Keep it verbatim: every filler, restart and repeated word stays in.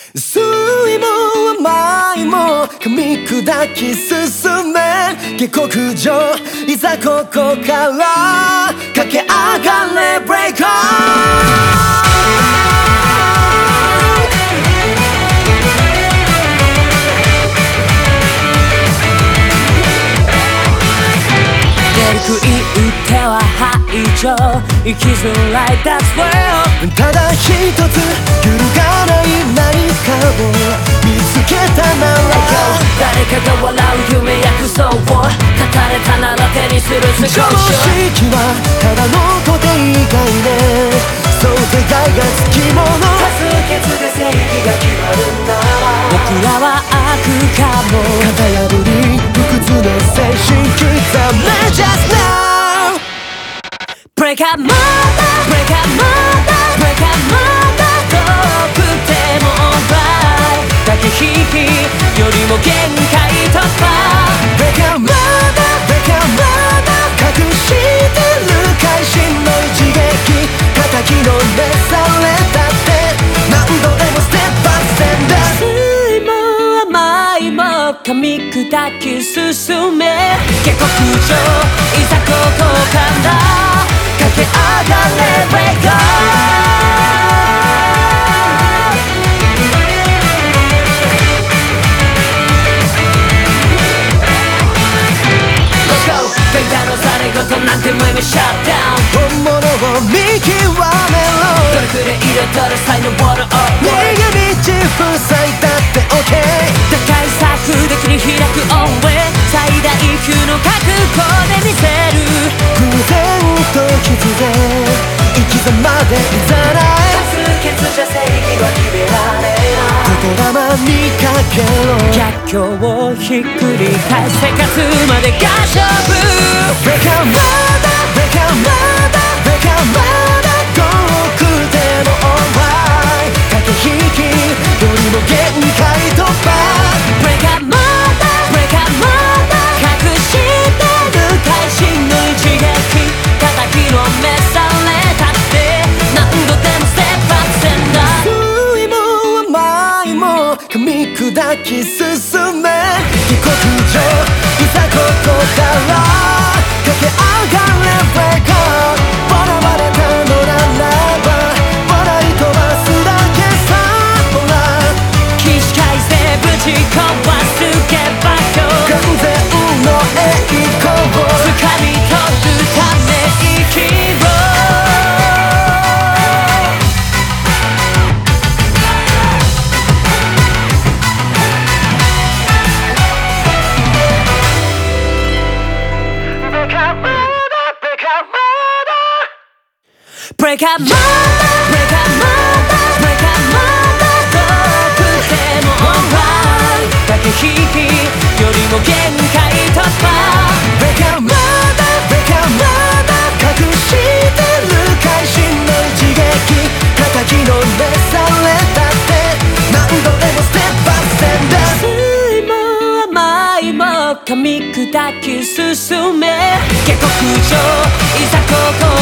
酸いも甘いも噛み砕き進め下克上いざここから駆け上がれブレイカー食い打っては排除生きづらい That's world ただ一つ揺るがない何かを見つけたなら誰かが笑う夢約束を書かれたなら手にする少し常識はただの固定概念想定外がつきもの多数決で正義が決まるんだ僕らは悪かも型破り不屈の精神刻め Just now Break up mother Break up mother Break up mother 遠くても alright 駆け引きよりも限界突破 Break up mother Break up mother 隠してる会心の一撃敵の召されたって何度でもステップアップステンダー酸いも甘いも噛み砕き進め下克上いざここから駆け上がれブレイカーベタのされ事なんても今シャットダウン本物を見極めろどれくらい入れたら才能ボールオー逃げ道塞いだって OK 打開策で切り開くオンウェイ最大級の覚悟で見せる偶然と必然生き様でいざない多数決じゃ正義は決められない言霊にかけろ逆境をひっくり返せ勝つまでが勝負 Break out mother Break out mother Break out mother 遠くても alright 駆け引きよりも限界突破 Break out mother Break out mother 隠してる会心の一撃敵の召されたって何度でもステップアップせんだ酸いも甘いも噛み砕き進め下克上いざここから駆け上がれブレイカー笑われたのならば笑い飛ばすだけさほら起死回生ぶち壊すけば今日完全の栄光を掴み取るため生きろBreak up mother, break up mother, break up mother 遠くても alright 駆け引きよりも限界突破 Break up mother, break up mother 隠してる会心の一撃敵の召されたって何度でもステップアップステンダー酸いも甘いも噛み砕き進め下克上いざここ